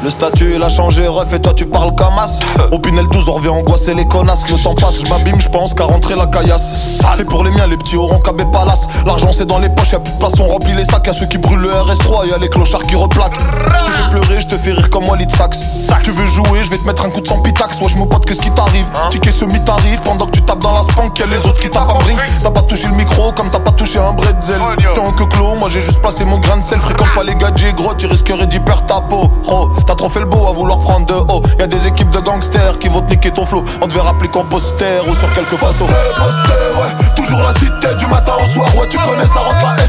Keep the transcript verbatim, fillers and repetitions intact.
Le statut il a changé, ref, et toi tu parles comme as. Au Pinel douze, on revient angoisser les connasses. Le temps passe, je m'abîme, je pense qu'à rentrer la caillasse. C'est pour les miens, les petits auront cabé palace. L'argent c'est dans les poches, y'a plus de place, on remplit les sacs. Y'a ceux qui brûlent le R S trois, y'a les clochards qui replaquent. Je te fais pleurer, je te fais rire comme Walid Sax. Tu veux jouer, je vais te mettre un coup de sang pitax. Wesh mon pote, qu'est-ce qui t'arrive? Ticket semi-tarif pendant que tu tapes dans la spank. Y'a les autres qui tapent en brinks. T'as pas touché le micro comme t'as pas touché un bretzel. T'es un queclo, moi j'ai juste placé mon grain de sel. Fréquente pas les gadgets gros, tu risquerais d'y perdre ta peau. Oh, t'as trop fait le beau à vouloir prendre de haut. Y'a des équipes de gangsters qui vont te niquer ton flow. On te verra plus qu'en poster ou sur quelques photos. Poster, poster, ouais. Toujours la cité du matin au soir, ouais tu connais ça rentre la